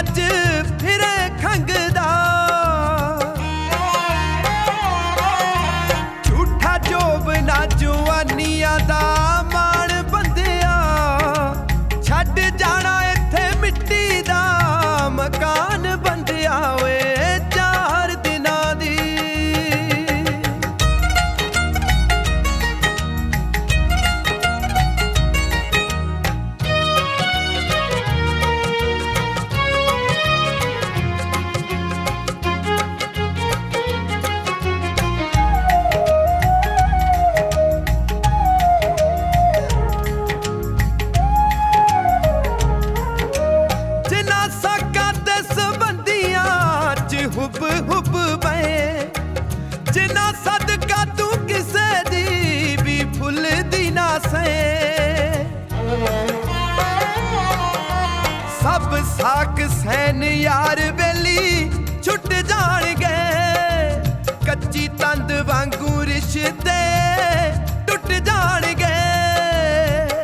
अज फिरे खंगदा झूठा जोब ना जवानिया दा मान बंदिया छड्ड जाना इत्थे मिट्टी दा मकान बंदिया वे 4 दिनां दी हुब हुब बहे जिन्ना सदका तू किसे दी भी फुल दी ना सहे सब साक सैन यार बेली छुट जान गए कच्ची तंद वांगू रिश्ते टुट जान गए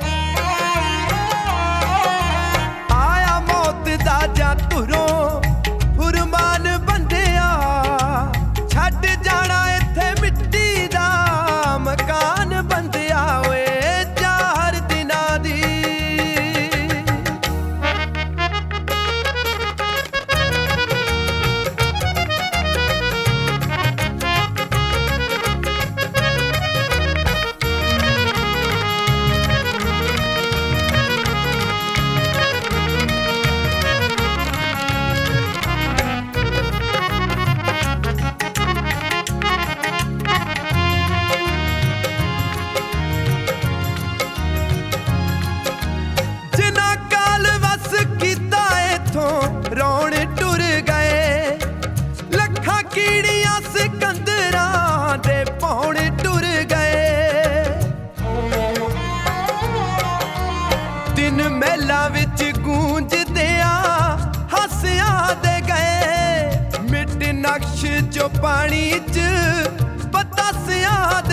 आया मौत दा जा तुरों फुरमान बंदिया छड्ड जाना इत्थे मिट्टी दा मकान बंदिया वे 4 दिनां दी रौण टुर गए लखा कीड़ियां सिकंदरां दे पौण टुर गए दिन मेला विच गूंजदिया हसिया दे गए मिट नक्श जो पानी च बतासिया